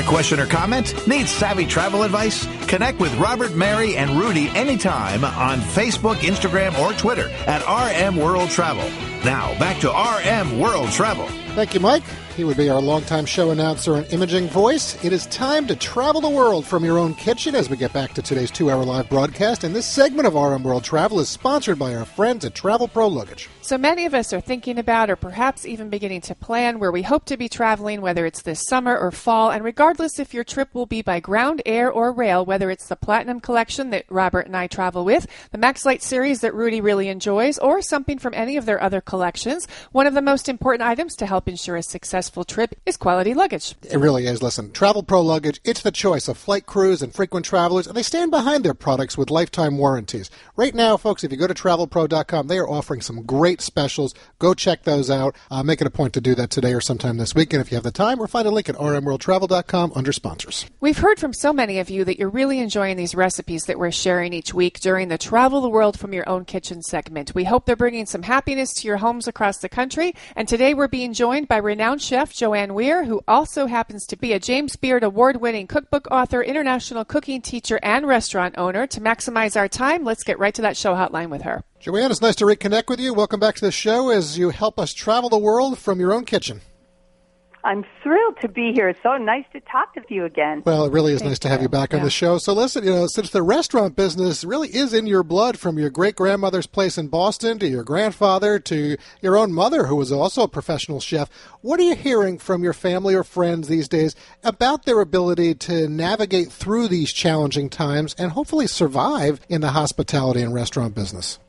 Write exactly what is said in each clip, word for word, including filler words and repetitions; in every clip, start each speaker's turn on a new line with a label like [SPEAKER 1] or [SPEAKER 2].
[SPEAKER 1] question or comment? Need savvy travel advice? Connect with Robert, Mary, and Rudy anytime on Facebook, Instagram, or Twitter at R M World Travel. Now, back to R M World Travel.
[SPEAKER 2] Thank you, Mike. He would be our longtime show announcer and imaging voice. It is time to travel the world from your own kitchen as we get back to today's two-hour live broadcast. And this segment of R M World Travel is sponsored by our friends at Travel Pro Luggage.
[SPEAKER 3] So many of us are thinking about or perhaps even beginning to plan where we hope to be traveling, whether it's this summer or fall. And regardless if your trip will be by ground, air, or rail, whether it's the Platinum Collection that Robert and I travel with, the Max Light series that Rudy really enjoys, or something from any of their other collections, one of the most important items to help ensure a successful trip is quality luggage.
[SPEAKER 2] It really is. Listen, Travel Pro Luggage, it's the choice of flight crews and frequent travelers, and they stand behind their products with lifetime warranties. Right now, folks, if you go to travel pro dot com, they are offering some great specials. Go check those out. Uh, make it a point to do that today or sometime this weekend if you have the time, or find a link at r m world travel dot com under sponsors.
[SPEAKER 3] We've heard from so many of you that you're really enjoying these recipes that we're sharing each week during the Travel the World from Your Own Kitchen segment. We hope they're bringing some happiness to your homes across the country, and today we're being joined by renowned chef Joanne Weir, who also happens to be a James Beard award-winning cookbook author, international cooking teacher, and restaurant owner. To maximize our time, let's get right to that show hotline with her.
[SPEAKER 2] Joanne, it's nice to reconnect with you. Welcome back to the show as you help us travel the world from your own kitchen.
[SPEAKER 4] I'm thrilled to be here. It's so nice to talk with you again.
[SPEAKER 2] Well, it really is
[SPEAKER 3] Thank
[SPEAKER 2] nice to
[SPEAKER 3] you.
[SPEAKER 2] have you back
[SPEAKER 3] yeah.
[SPEAKER 2] on the show. So listen, you know, since the restaurant business really is in your blood, from your great-grandmother's place in Boston to your grandfather to your own mother, who was also a professional chef, what are you hearing from your family or friends these days about their ability to navigate through these challenging times and hopefully survive in the hospitality and restaurant business?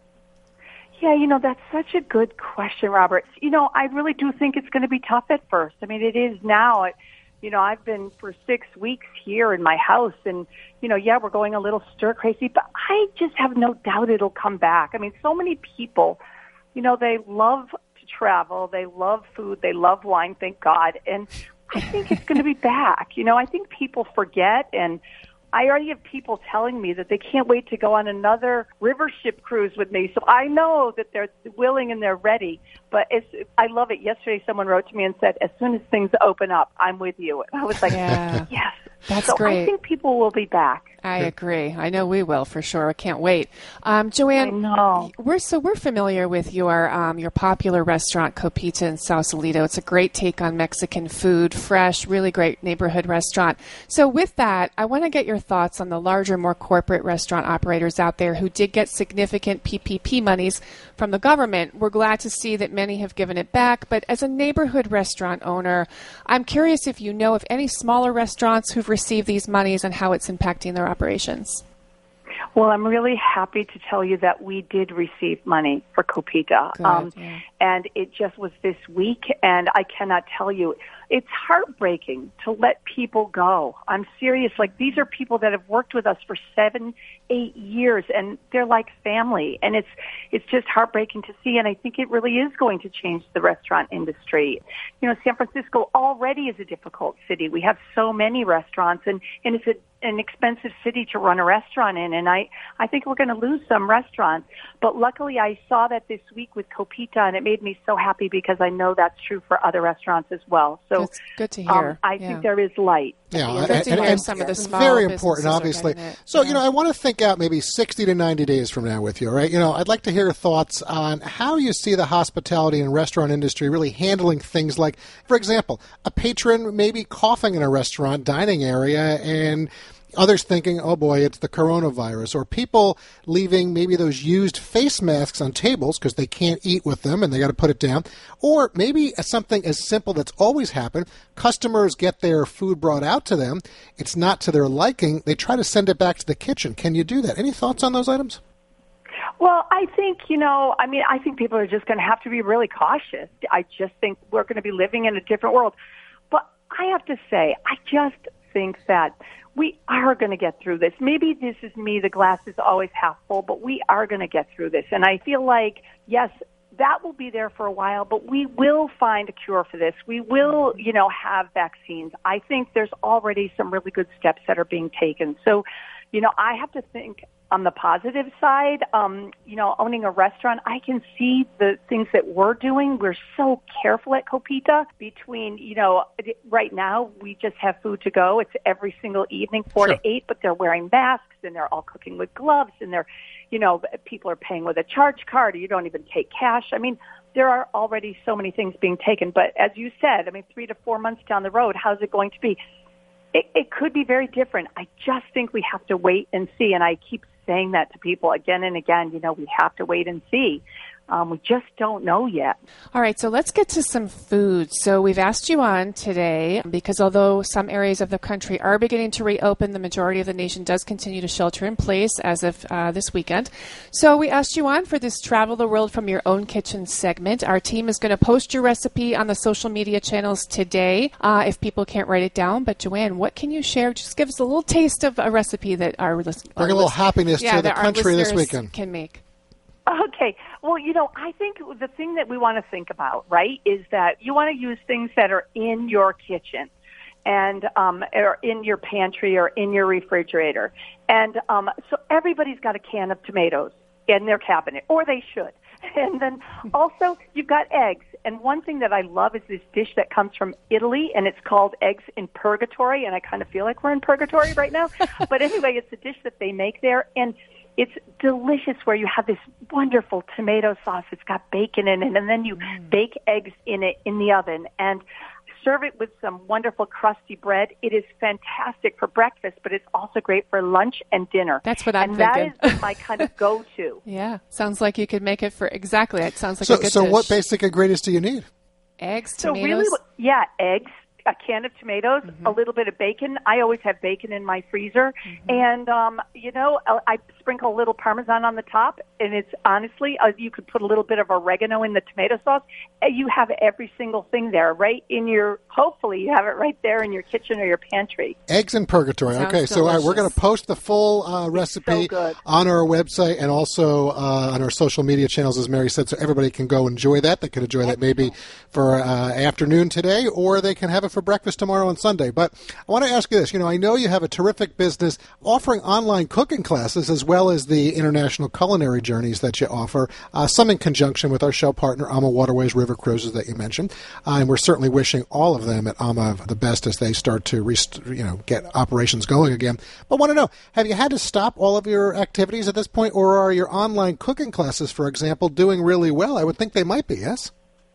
[SPEAKER 4] Yeah, you know, that's such a good question, Robert. You know, I really do think it's going to be tough at first. I mean, it is now. It, you know, I've been for six weeks here in my house, and, you know, yeah, we're going a little stir-crazy, but I just have no doubt it'll come back. I mean, so many people, you know, they love to travel, they love food, they love wine, thank God, and I think it's going to be back. You know, I think people forget, and I already have people telling me that they can't wait to go on another river ship cruise with me. So I know that they're willing and they're ready. But it's, I love it. Yesterday, someone wrote to me and said, as soon as things open up, I'm with you. And I was like,
[SPEAKER 3] yeah.
[SPEAKER 4] yes.
[SPEAKER 3] That's
[SPEAKER 4] so
[SPEAKER 3] great.
[SPEAKER 4] I think people will be back.
[SPEAKER 3] I agree. I know we will for sure. I can't wait. Um, Joanne,
[SPEAKER 4] I know.
[SPEAKER 3] we're so we're familiar with your um, your popular restaurant Copita in Sausalito. It's a great take on Mexican food, fresh, really great neighborhood restaurant. So with that, I want to get your thoughts on the larger, more corporate restaurant operators out there who did get significant P P P monies from the government. We're glad to see that many have given it back. But as a neighborhood restaurant owner, I'm curious if you know of any smaller restaurants who've received these monies and how it's impacting their operations.
[SPEAKER 4] Well, I'm really happy to tell you that we did receive money for Copita.
[SPEAKER 3] Good,
[SPEAKER 4] um,
[SPEAKER 3] yeah.
[SPEAKER 4] And it just was this week, and I cannot tell you. It's heartbreaking to let people go. I'm serious. Like, these are people that have worked with us for seven, eight years, and they're like family. And it's it's just heartbreaking to see, and I think it really is going to change the restaurant industry. You know, San Francisco already is a difficult city. We have so many restaurants, and, and it's a an expensive city to run a restaurant in, and I, I think we're going to lose some restaurants. But luckily I saw that this week with Copita, and it made me so happy because I know that's true for other restaurants as well. So
[SPEAKER 3] That's good to hear.
[SPEAKER 4] Um, I
[SPEAKER 3] yeah.
[SPEAKER 4] think there is light.
[SPEAKER 2] Yeah,
[SPEAKER 3] Good
[SPEAKER 2] and,
[SPEAKER 3] to
[SPEAKER 2] and,
[SPEAKER 3] hear
[SPEAKER 2] and
[SPEAKER 3] some of the small
[SPEAKER 2] very
[SPEAKER 3] businesses
[SPEAKER 2] important,
[SPEAKER 3] are
[SPEAKER 2] obviously.
[SPEAKER 3] getting it.
[SPEAKER 2] So,
[SPEAKER 3] Yeah.
[SPEAKER 2] you know, I want to think out maybe sixty to ninety days from now with you, right? You know, I'd like to hear your thoughts on how you see the hospitality and restaurant industry really handling things like, for example, a patron maybe coughing in a restaurant dining area and others thinking, oh boy, it's the coronavirus, or people leaving maybe those used face masks on tables because they can't eat with them and they got to put it down, or maybe something as simple that's always happened. Customers get their food brought out to them. It's not to their liking. They try to send it back to the kitchen. Can you do that? Any thoughts on those items?
[SPEAKER 4] Well, I think, you know, I mean, I think people are just going to have to be really cautious. I just think we're going to be living in a different world. But I have to say, I just think that we are going to get through this. Maybe this is me, the glass is always half full, but we are going to get through this. And I feel like, yes, that will be there for a while, but we will find a cure for this. We will, you know, have vaccines. I think there's already some really good steps that are being taken. So, you know, I have to think on the positive side, um, you know, owning a restaurant, I can see the things that we're doing. We're so careful at Copita between, you know, right now we just have food to go. It's every single evening, four
[SPEAKER 2] Sure.
[SPEAKER 4] to eight, but they're wearing masks and they're all cooking with gloves and they're, you know, people are paying with a charge card or you don't even take cash. I mean, there are already so many things being taken. But as you said, I mean, three to four months down the road, how's it going to be? It, it could be very different. I just think we have to wait and see. And I keep saying that to people again and again. You know, we have to wait and see. Um, we just don't know yet.
[SPEAKER 3] All right, so let's get to some food. So we've asked you on today because although some areas of the country are beginning to reopen, the majority of the nation does continue to shelter in place as of uh, this weekend. So we asked you on for this Travel the World from Your Own Kitchen segment. Our team is going to post your recipe on the social media channels today uh, if people can't write it down. But Joanne, what can you share? Just give us a little taste of a recipe that our listeners...
[SPEAKER 2] Bring a little happiness
[SPEAKER 3] yeah,
[SPEAKER 2] to the
[SPEAKER 3] that our
[SPEAKER 2] country this
[SPEAKER 3] listeners
[SPEAKER 2] weekend.
[SPEAKER 3] Can make.
[SPEAKER 4] Okay. Well, you know, I think the thing that we want to think about, right, is that you want to use things that are in your kitchen and um, or in your pantry or in your refrigerator. And um, so everybody's got a can of tomatoes in their cabinet, or they should. And then also you've got eggs. And one thing that I love is this dish that comes from Italy, and it's called Eggs in Purgatory. And I kind of feel like we're in purgatory right now. But anyway, it's a dish that they make there. And it's delicious where you have this wonderful tomato sauce. It's got bacon in it, and then you mm. bake eggs in it in the oven and serve it with some wonderful crusty bread. It is fantastic for breakfast, but it's also great for lunch and dinner.
[SPEAKER 3] That's what I'm
[SPEAKER 4] and
[SPEAKER 3] thinking.
[SPEAKER 4] And that is my kind of go-to.
[SPEAKER 3] Yeah, sounds like you could make it for exactly. It sounds like
[SPEAKER 2] so,
[SPEAKER 3] a good
[SPEAKER 2] So
[SPEAKER 3] dish.
[SPEAKER 2] what basic ingredients do you need?
[SPEAKER 3] Eggs,
[SPEAKER 4] so
[SPEAKER 3] tomatoes?
[SPEAKER 4] Really, yeah, eggs, a can of tomatoes,
[SPEAKER 3] mm-hmm.
[SPEAKER 4] a little bit of bacon. I always have bacon in my freezer. Mm-hmm. And, um, you know, I, I sprinkle a little Parmesan on the top. And it's honestly, uh, you could put a little bit of oregano in the tomato sauce. And you have every single thing there right in your, hopefully you have it right there in your kitchen or your pantry.
[SPEAKER 2] Eggs in Purgatory.
[SPEAKER 3] Sounds
[SPEAKER 2] okay, so all right, we're going to post the full uh, recipe
[SPEAKER 4] so
[SPEAKER 2] on our website and also uh, on our social media channels, as Mary said, so everybody can go enjoy that. They can enjoy that maybe for uh, afternoon today, or they can have it for breakfast tomorrow and Sunday. But I want to ask you this. You know, I know you have a terrific business offering online cooking classes as well as the international culinary journeys that you offer, uh, some in conjunction with our show partner, AMA Waterways River Cruises that you mentioned. Uh, and we're certainly wishing all of them at AMA the best as they start to rest- you know, get operations going again. But I want to know, have you had to stop all of your activities at this point, or are your online cooking classes, for example, doing really well? I would think they might be, yes?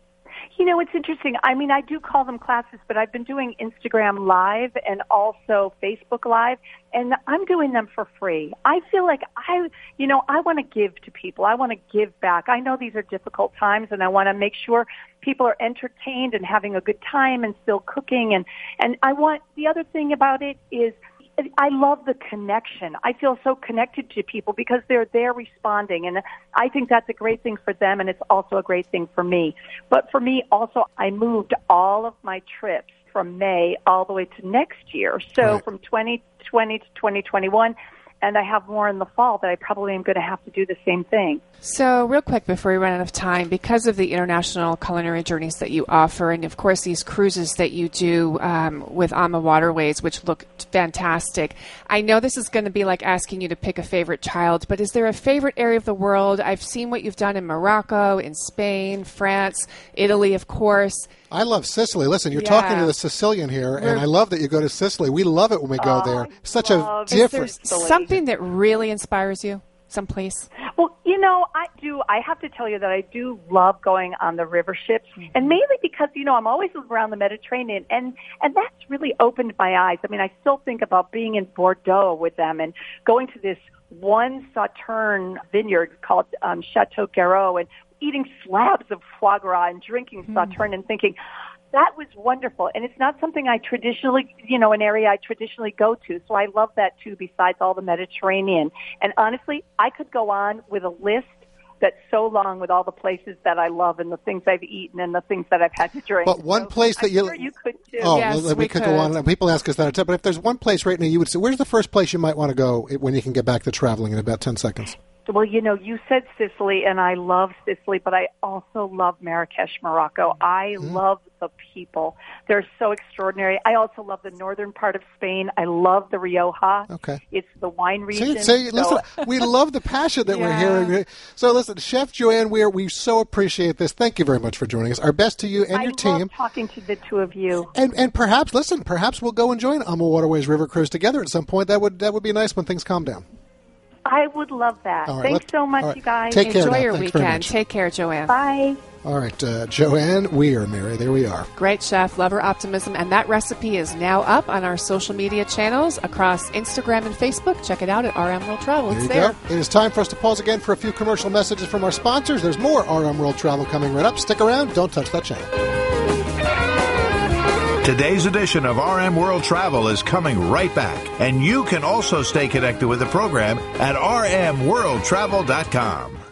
[SPEAKER 4] You know, it's interesting. I mean, I do call them classes, but I've been doing Instagram Live and also Facebook Live, and I'm doing them for free. I feel like I, you know, I want to give to people. I want to give back. I know these are difficult times, and I want to make sure people are entertained and having a good time and still cooking. And, and I want, the other thing about it is, I love the connection. I feel so connected to people because they're there responding, and I think that's a great thing for them, and it's also a great thing for me. But for me, also, I moved all of my trips from May all the way to next year. So
[SPEAKER 2] right.
[SPEAKER 4] from twenty twenty to twenty twenty-one, and I have more in the fall that I probably am going to have to do the same thing.
[SPEAKER 3] So real quick before we run out of time, because of the international culinary journeys that you offer and, of course, these cruises that you do um, with AMA Waterways, which look fantastic, I know this is going to be like asking you to pick a favorite child, but is there a favorite area of the world? I've seen what you've done in Morocco, in Spain, France, Italy, of course.
[SPEAKER 2] I love Sicily. Listen, you're
[SPEAKER 3] yeah.
[SPEAKER 2] talking to the Sicilian here, We're, and I love that you go to Sicily. We love it when we go
[SPEAKER 4] oh,
[SPEAKER 2] there. Such
[SPEAKER 4] a
[SPEAKER 2] different...
[SPEAKER 3] Is there something that really inspires you someplace?
[SPEAKER 4] Well, you know, I do. I have to tell you that I do love going on the river ships, mm-hmm. and mainly because, you know, I'm always around the Mediterranean, and, and that's really opened my eyes. I mean, I still think about being in Bordeaux with them and going to this one Sauterne vineyard called um, Chateau Garreau and eating slabs of foie gras and drinking mm. Sauterne and thinking, that was wonderful. And it's not something I traditionally, you know, an area I traditionally go to. So I love that too, besides all the Mediterranean. And honestly, I could go on with a list that's so long with all the places that I love and the things I've eaten and the things that I've had to drink.
[SPEAKER 2] But one
[SPEAKER 4] so
[SPEAKER 2] place that
[SPEAKER 4] I'm
[SPEAKER 2] you...
[SPEAKER 4] sure you could too.
[SPEAKER 2] Oh,
[SPEAKER 3] yes,
[SPEAKER 2] well, we,
[SPEAKER 3] we
[SPEAKER 2] could,
[SPEAKER 3] could
[SPEAKER 2] go on. People ask us that all the time. But if there's one place right now you would say, where's the first place you might want to go when you can get back to traveling in about ten seconds?
[SPEAKER 4] Well, you know, you said Sicily, and I love Sicily, but I also love Marrakesh, Morocco. I mm. love the the people. They're so extraordinary. I also love the northern part of Spain. I love the Rioja.
[SPEAKER 2] Okay.
[SPEAKER 4] It's the wine region.
[SPEAKER 2] See, see
[SPEAKER 4] so.
[SPEAKER 2] listen, we love the passion that
[SPEAKER 3] Yeah.
[SPEAKER 2] we're hearing. So listen, Chef Joanne Weir, we so appreciate this. Thank you very much for joining us. Our best to you and
[SPEAKER 4] I
[SPEAKER 2] your
[SPEAKER 4] love
[SPEAKER 2] team.
[SPEAKER 4] talking to the two of you.
[SPEAKER 2] And and perhaps, listen, perhaps we'll go and join Humble Waterways River Cruise together at some point. That would that would be nice when things calm down.
[SPEAKER 4] I would love that.
[SPEAKER 2] All right,
[SPEAKER 4] Thanks
[SPEAKER 2] let's-
[SPEAKER 4] so much,
[SPEAKER 2] all right.
[SPEAKER 4] you guys.
[SPEAKER 2] Take care
[SPEAKER 3] Enjoy
[SPEAKER 2] now.
[SPEAKER 3] your
[SPEAKER 2] Thanks very
[SPEAKER 3] weekend.
[SPEAKER 2] much.
[SPEAKER 3] Take care, Joanne.
[SPEAKER 4] Bye.
[SPEAKER 2] All right, uh, Joanne Weir, Mary, there we are.
[SPEAKER 3] Great chef, lover optimism, and that recipe is now up on our social media channels across Instagram and Facebook. Check it out at R M World Travel.
[SPEAKER 2] There
[SPEAKER 3] It's
[SPEAKER 2] you
[SPEAKER 3] there.
[SPEAKER 2] go. It is time for us to pause again for a few commercial messages from our sponsors. There's more R M World Travel coming right up. Stick around. Don't touch that channel.
[SPEAKER 1] Today's edition of R M World Travel is coming right back, and you can also stay connected with the program at r m world travel dot com.